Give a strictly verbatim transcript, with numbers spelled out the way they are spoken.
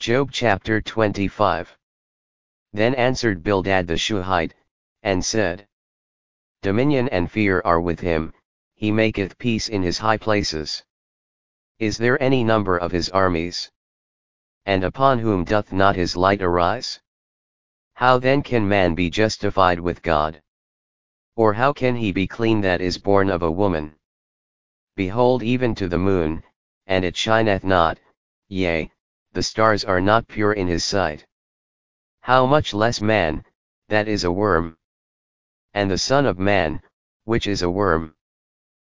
Job chapter twenty-five. Then answered Bildad the Shuhite, and said, Dominion and fear are with him, he maketh peace in his high places. Is there any number of his armies? And upon whom doth not his light arise? How then can man be justified with God? Or how can he be clean that is born of a woman? Behold, even to the moon, and it shineth not, yea, the stars are not pure in his sight. How much less man, that is a worm? And the Son of Man, which is a worm?